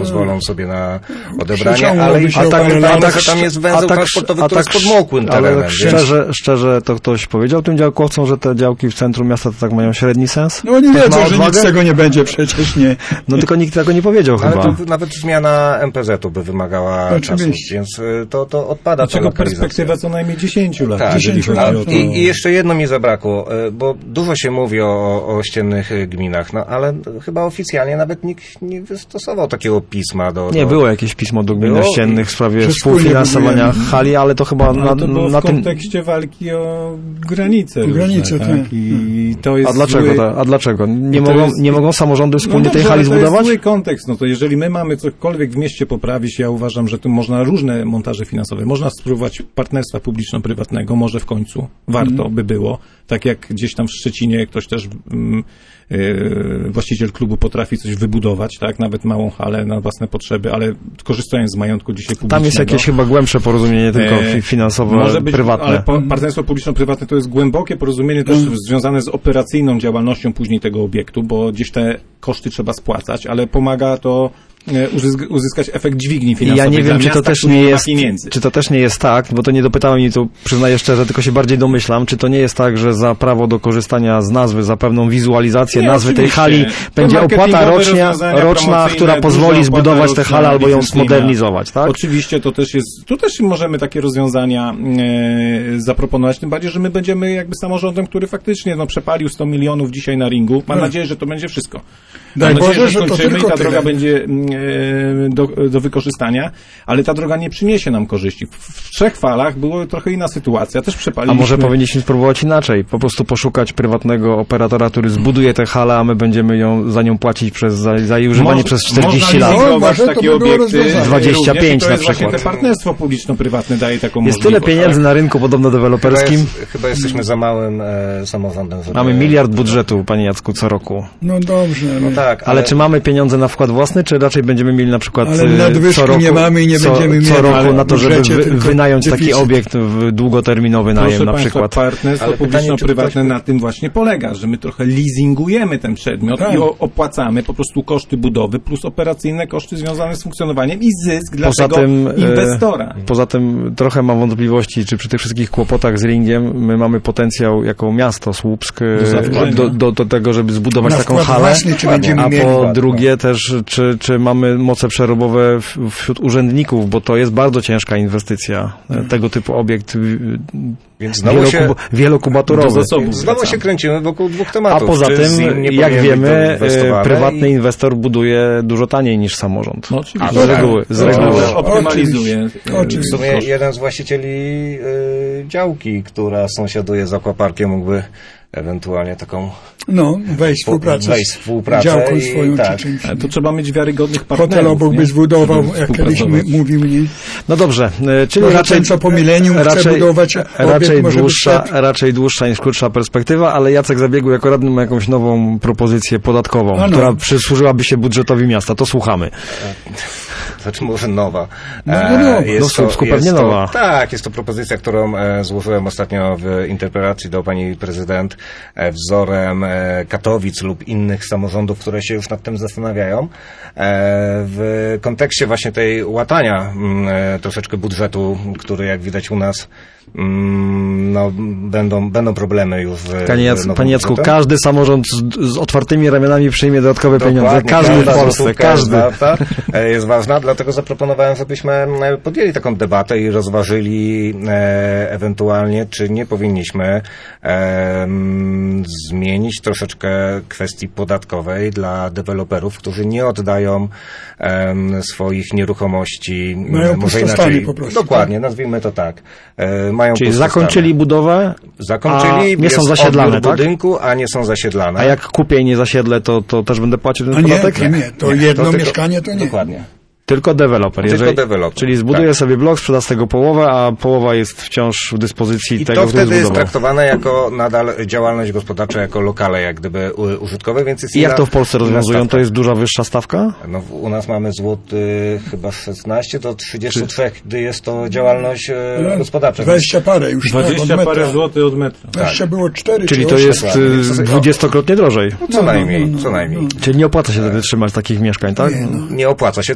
sobie na odebranie, Przyciągnąłby ale i się a tak, opalony, pamiętajmy, a tak- że tam jest węzeł transportowy, który jest podmokłym terenem. Ale więc- szczerze, szczerze to ktoś powiedział tym działkowcom, że te działki w centrum miasta to tak mają średni sens? No oni Ktoś ma wiedzą, że nic odwagę? z tego nie będzie, przecież nie. No tylko nikt tego nie powiedział Ale chyba. tu nawet zmiana M P Z-u by wymagała czasu, Oczywiście. więc y, to, to odpada ta Dlaczego lokalizacja. perspektywa co najmniej dziesięciu lat, Tak, jeżeli dziesięciu chodzi lat. o to. I, I jeszcze jedno mi zabrakło, y, bo dużo się mówi o, o ściennych y, gminach, no ale chyba oficjalnie nawet nikt nie wystosował takiego pisma do... Nie, do... było jakieś pismo do gmin Było? ościennych w sprawie Że wspólnie współfinansowania budujemy. hali, ale to chyba Ale na, to było na w tym... kontekście walki o granice. różne, Granice, tak? tak. I to jest A dlaczego? zły... To, a dlaczego? Nie, to mogą, jest- nie mogą samorządy wspólnie no tej dobrze, hali ale to zbudować? jest zły kontekst. No to jeżeli my mamy cokolwiek w mieście poprawić, ja uważam, że tu można różne montaże finansowe. Można spróbować partnerstwa publiczno-prywatnego, może w końcu warto by było. Tak jak gdzieś tam w Szczecinie ktoś też mm, yy, właściciel klubu potrafi coś wybudować, tak? Nawet małą halę na własne potrzeby, ale korzystając z majątku dzisiaj publicznego. Tam jest jakieś chyba głębsze porozumienie, tylko E, fi- finansowe, Może być, prywatne. ale po- partnerstwo publiczno-prywatne to jest głębokie porozumienie też związane z operacyjną działalnością później tego obiektu, bo gdzieś te koszty trzeba spłacać, ale pomaga to e, uzysk- uzyskać efekt dźwigni I finansowej. ja nie dla wiem, czy to miasta, też które nie ma jest, pieniędzy. czy to też nie jest tak, bo to nie dopytałem i tu przyznaję szczerze, tylko się bardziej domyślam, czy to nie jest tak, że za prawo do korzystania z nazwy, za pewną wizualizację Nie, nazwy tej oczywiście. hali To będzie opłata marketingowe rocznia, rozwiązania roczna, promocyjne, która duża pozwoli opłata zbudować tę roczna, halę albo ją biznesyjna. zmodernizować, tak? Oczywiście to też jest, tu też możemy takie rozwiązania e, zaproponować, tym bardziej, że my będziemy jakby samorządem, który faktycznie no, przepalił sto milionów dzisiaj na ringu. Mam Hmm. nadzieję, że to będzie wszystko. Daj Mam nadzieję, Boże, że to skończymy tylko i ta tyle. droga będzie mm, e, do, do wykorzystania, ale ta droga nie przyniesie nam korzyści. W, w trzech falach było trochę inna sytuacja, też A przepaliliśmy. może powinniśmy spróbować inaczej, po prostu poszukać prywatnego operatora, który zbuduje tę halę, a my będziemy ją, za nią płacić przez, za, za jej używanie Mo- przez czterdzieści można lat. O, leasingować może to takie by było obiekty. rozwiązanie. dwadzieścia pięć również i to na jest właśnie przykład. te partnerstwo publiczno-prywatne daje taką Jest możliwość. tyle pieniędzy tak? na rynku podobno Chyba, deweloperskim. jest, chyba jesteśmy za małym e, samorządem. Żeby... Mamy miliard budżetu, panie Jacku, co roku. No dobrze, ale, No tak, Ale czy mamy pieniądze na wkład własny, czy raczej będziemy mieli na przykład ale y, nadwyżki co roku, nie mamy i nie co, będziemy co mieli. roku Ale na to, w żeby budżecie wy, tylko wynająć taki deficyt. obiekt w długoterminowy Proszę najem na Państwa, przykład? partnerstwo Ale pytanie, publiczno-prywatne czy ktoś- na tym właśnie polega, że my trochę leasingujemy ten przedmiot Tak. i o, opłacamy po prostu koszty budowy plus operacyjne koszty związane z funkcjonowaniem i zysk dla Poza tego tym, e, inwestora. Poza tym trochę mam wątpliwości, czy przy tych wszystkich kłopotach z ringiem my mamy potencjał jako miasto Słupsk e, Do zadłużenia. do, do, do tego, żeby zbudować Na taką wkład halę, własny, czy będziemy a mieli? po drugie też, czy, czy mamy moce przerobowe w, wśród urzędników, bo to jest bardzo ciężka inwestycja, e, tego typu obiekt y, Więc znowu się, wielokubo, wielokubaturowy. Do zasobu więc znowu się wracamy. kręcimy wokół dwóch A tematów. poza Czy tym, ZIM nie jak powinien być wiemy, doinwestowany e, prywatny i- inwestor buduje dużo taniej niż samorząd. No, oczywiście. A, Z no reguły, tak. z No, reguły. no, Optymalizuje. Oczywiście. e, Oczywiście. W sumie koszty. jeden z właścicieli y, działki, która sąsiaduje z aquaparkiem, mógłby ewentualnie taką no, wejść w po- współpracę wejść w z współpracę działką i swoją tak. czy czymś. Ale to trzeba mieć wiarygodnych partnerów. Hotel obok nie? by zbudował, Żeby jak kiedyś współpracować. my, mówił nie. No dobrze, e, czyli Może raczej, ten, co po milenium chce raczej, budować obiekt, raczej, może być dłuższa, lepszy. raczej dłuższa niż krótsza perspektywa, ale Jacek Zabiegł jako radny ma jakąś nową propozycję podatkową, Ano. która przysłużyłaby się budżetowi miasta. To słuchamy. Znaczy może nowa. No, no, no. E, No w Słupsku pewnie jest to, nowa. Tak, jest to propozycja, którą e, złożyłem ostatnio w interpelacji do pani prezydent e, wzorem e, Katowic lub innych samorządów, które się już nad tym zastanawiają. E, w kontekście właśnie tej łatania mm, e, troszeczkę budżetu, który jak widać u nas mm, no, będą, będą problemy już z, Panie, z Jac, nowym panie Jacku, budżetem. każdy samorząd z, z otwartymi ramionami przyjmie dodatkowe pieniądze. Dokładnie, Każdy w każda Polsce, złotówka każdy. Jest ważna, e, jest ważna, dlatego zaproponowałem, żebyśmy e, podjęli taką debatę i rozważyli e, ewentualnie, czy nie powinniśmy e, m, zmienić troszeczkę kwestii podatkowej dla deweloperów, którzy nie oddają e, swoich nieruchomości. Mają m, może pustostany inaczej. po prostu, Dokładnie, nazwijmy to tak. E, mają Czyli pustostany. zakończyli budowę, Zakończyli, a nie są jest zasiedlane, odbiór tak? budynku, a nie są zasiedlane. a jak kupię i nie zasiedlę, to, to też będę płacił ten A nie, podatek? to nie, to Nie, jedno to tylko- mieszkanie to nie. Dokładnie. Tylko deweloper. Tylko Jeżeli, deweloper, Czyli zbuduje tak. sobie blok, sprzeda z tego połowę, a połowa jest wciąż w dyspozycji I tego, to który wtedy jest zbudował. traktowane jako nadal działalność gospodarcza, jako lokale jak gdyby u- użytkowe, więc jest I jak inna- to w Polsce inna rozwiązują? stawka. To jest duża, wyższa stawka? No, w- u nas mamy złoty chyba szesnaście do trzydziestu trzech, gdy jest to działalność e, gospodarcza. dwadzieścia parę już. tak, dwadzieścia od parę metra. złotych od metra. dwadzieścia było cztery Czyli czy to osiem. jest dokładnie. y, Więc to sobie- dwudziestokrotnie drożej. Co najmniej, co najmniej. Czyli nie opłaca się wtedy trzymać takich mieszkań, tak? Nie, no. Nie opłaca się, co byłoby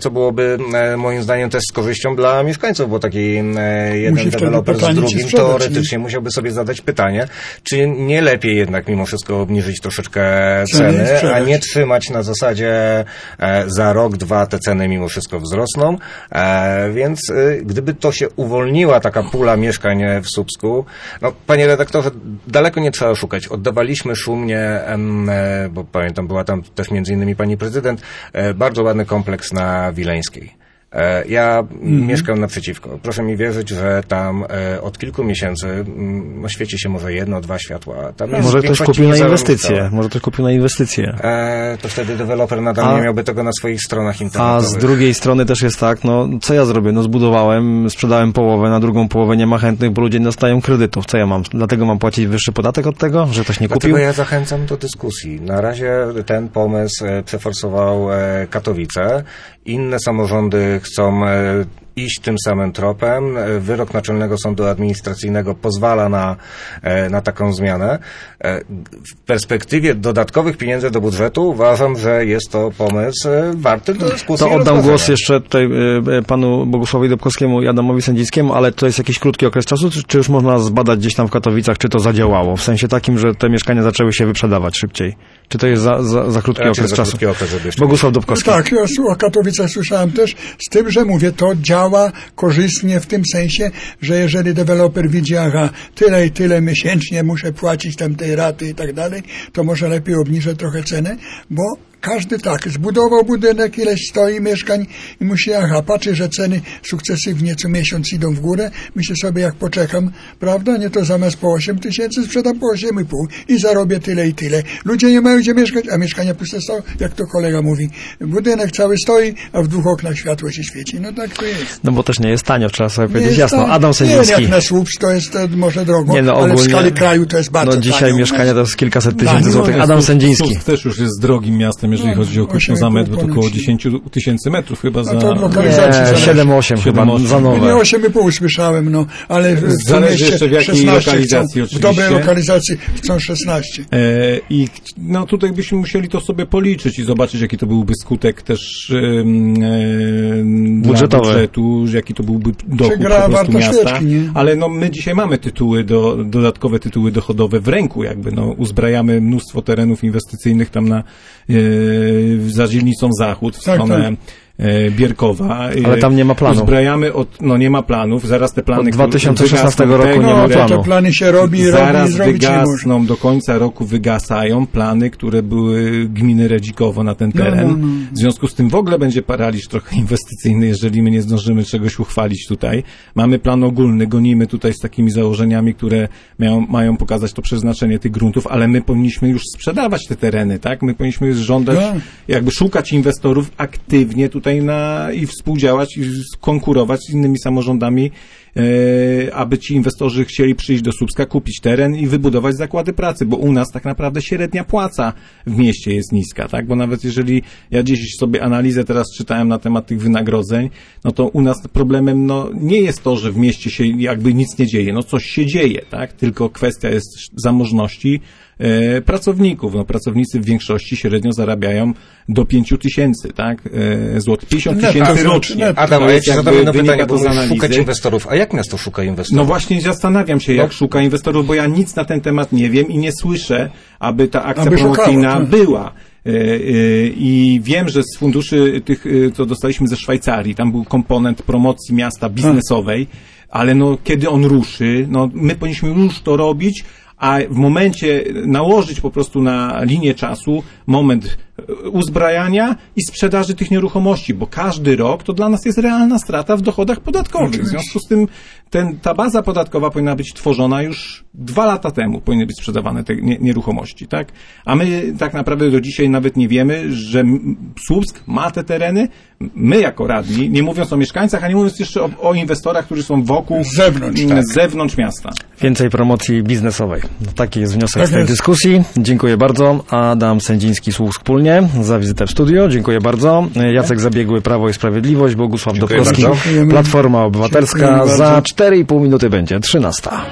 byłoby e, moim zdaniem też z korzyścią dla mieszkańców, bo taki e, jeden Musi deweloper z pytanie, drugim czy sprzedać, teoretycznie nie? musiałby sobie zadać pytanie, czy nie lepiej jednak mimo wszystko obniżyć troszeczkę ceny, Ceny a nie trzymać na zasadzie e, za rok, dwa te ceny mimo wszystko wzrosną, e, więc e, gdyby to się uwolniła taka pula mieszkań w Słupsku, no panie redaktorze, daleko nie trzeba szukać. Oddawaliśmy szumnie, em, e, bo pamiętam, była tam też między innymi pani prezydent, e, bardzo ładny kompleks na Wileńskiej. E, Ja mm. mieszkam naprzeciwko. Proszę mi wierzyć, że tam e, od kilku miesięcy mm, no, świeci się może jedno, dwa światła. Tam jest Może w ktoś większości kupił na niezarówka. inwestycje. Może ktoś kupił na inwestycje. E, to wtedy deweloper nadal A- nie miałby tego na swoich stronach A internetowych. z drugiej strony też jest tak, no co ja zrobię? No zbudowałem, sprzedałem połowę, na drugą połowę nie ma chętnych, bo ludzie nie dostają kredytów. Co ja mam? Dlatego mam płacić wyższy podatek od tego, że ktoś nie kupił? Dlatego ja zachęcam do dyskusji. Na razie ten pomysł e, przeforsował e, Katowice. Inne samorządy chcą e, iść tym samym tropem. E, Wyrok Naczelnego Sądu Administracyjnego pozwala na, e, na taką zmianę. E, W perspektywie dodatkowych pieniędzy do budżetu uważam, że jest to pomysł e, warty do dyskusji. To i oddam rozważenia. głos jeszcze tutaj e, panu Bogusławowi Dobkowskiemu i Adamowi Sędzińskiemu, ale to jest jakiś krótki okres czasu, czy, czy już można zbadać gdzieś tam w Katowicach, czy to zadziałało? W sensie takim, że te mieszkania zaczęły się wyprzedawać szybciej. Czy to jest za, za, za krótki Raczej okres za czasu? krótki okres, żeby jeszcze Bogusław No Dobkowski. tak, ja s- o Katowicach słyszałem też, z tym, że mówię, to działa korzystnie w tym sensie, że jeżeli deweloper widzi, aha, tyle i tyle miesięcznie muszę płacić tam tej raty i tak dalej, to może lepiej obniżę trochę cenę, bo każdy tak, zbudował budynek, ileś stoi mieszkań i musi, aha, patrzy, że ceny sukcesywnie co miesiąc idą w górę, myślę sobie, jak poczekam, prawda, nie to zamiast po osiem tysięcy sprzedam po osiem i pół i zarobię tyle i tyle. Ludzie nie mają gdzie mieszkać, a mieszkania puste są, jak to kolega mówi. Budynek cały stoi, a w dwóch oknach światło się świeci. No tak to jest. No bo też nie jest tanio, trzeba sobie Nie powiedzieć jest jasno. tak- Adam Nie, Sędziński. jak na Słupsk to jest e, może drogo, Nie, no, ale w ogólnie- skali kraju to jest bardzo No dzisiaj tanio. mieszkania to jest kilkaset Tak, tysięcy no, złotych. jest Adam Słupsk- Sędziński. Słupsk też już jest drogim miastem, jeżeli No, chodzi o kupno osiem za i pół metr, bo to około ponoć. dziesięć tysięcy metrów chyba za... No to lokalizacji Nie, zależy. siedem osiem chyba siedem osiem. za Nie nowe. osiem i pół słyszałem, no, ale w tym Zależy mieście jeszcze w jakiej szesnaście lokalizacji chcą, w dobrej oczywiście. lokalizacji chcą szesnaście. E, I no tutaj byśmy musieli to sobie policzyć i zobaczyć, jaki to byłby skutek też em, e, dla Budżetowy. budżetu, jaki to byłby dochód gra po prostu warta miasta. świeczki, nie? Ale no my dzisiaj mamy tytuły, do, dodatkowe tytuły dochodowe w ręku, jakby no uzbrajamy mnóstwo terenów inwestycyjnych tam na e, za dzielnicą Zachód w Tak, stronę e, Bierkowa. Ale tam nie ma planu. Uzbrajamy od, no nie ma planów, zaraz te plany... Od dwa tysiące które szesnastego wygasną roku nie tego ma No, planu. to, to plany się robi i robi i Zaraz zrobić nie może. wygasną, do końca roku wygasają plany, które były gminy Redzikowo na ten No, teren. no, no. W związku z tym w ogóle będzie paraliż trochę inwestycyjny, jeżeli my nie zdążymy czegoś uchwalić tutaj. Mamy plan ogólny, gonimy tutaj z takimi założeniami, które mają, mają pokazać to przeznaczenie tych gruntów, ale my powinniśmy już sprzedawać te tereny, tak? My powinniśmy żądać, Tak. jakby szukać inwestorów aktywnie tutaj na i współdziałać i konkurować z innymi samorządami, e, aby ci inwestorzy chcieli przyjść do Słupska, kupić teren i wybudować zakłady pracy, bo u nas tak naprawdę średnia płaca w mieście jest niska, tak? Bo nawet jeżeli ja gdzieś sobie analizę teraz czytałem na temat tych wynagrodzeń, no to u nas problemem no, nie jest to, że w mieście się jakby nic nie dzieje, no coś się dzieje, tak? Tylko kwestia jest zamożności e, pracowników. No, pracownicy w większości średnio zarabiają do pięciu tysięcy, tak? E, złotych. pięćdziesiąt Netto, tysięcy znaczy rocznie. netto. Adam, To a ja jest ci jakby zadam jedno wynika pytanie, to bo z mówisz analizy. szukać inwestorów. A jak miasto szuka inwestorów? No właśnie zastanawiam się, jak No. szuka inwestorów, bo ja nic na ten temat nie wiem i nie słyszę, aby ta akcja Aby promocyjna szukało, tak. była. E, e, I wiem, że z funduszy tych, e, co dostaliśmy ze Szwajcarii, tam był komponent promocji miasta biznesowej, ale no, kiedy on ruszy, no, my powinniśmy już to robić, a w momencie nałożyć po prostu na linię czasu moment uzbrajania i sprzedaży tych nieruchomości, bo każdy rok to dla nas jest realna strata w dochodach podatkowych. W związku z tym ten, ta baza podatkowa powinna być tworzona już dwa lata temu, powinny być sprzedawane te nie, nieruchomości, tak? A my tak naprawdę do dzisiaj nawet nie wiemy, że M- Słupsk ma te tereny. My jako radni, nie mówiąc o mieszkańcach, a nie mówiąc jeszcze o, o inwestorach, którzy są wokół, Z zewnątrz, m, tak. z zewnątrz miasta. Więcej promocji biznesowej. No, taki jest wniosek Tak z tej jest. dyskusji. Dziękuję bardzo. Adam Sędziński, Słupsk Wspólnie, za wizytę w studio. Dziękuję bardzo. Jacek Zabiegły, Prawo i Sprawiedliwość, Bogusław Dziękuję Dobkowski, bardzo. Dziękujemy. Platforma Obywatelska. Dziękujemy Za bardzo. cztery i pół minuty będzie trzynasta.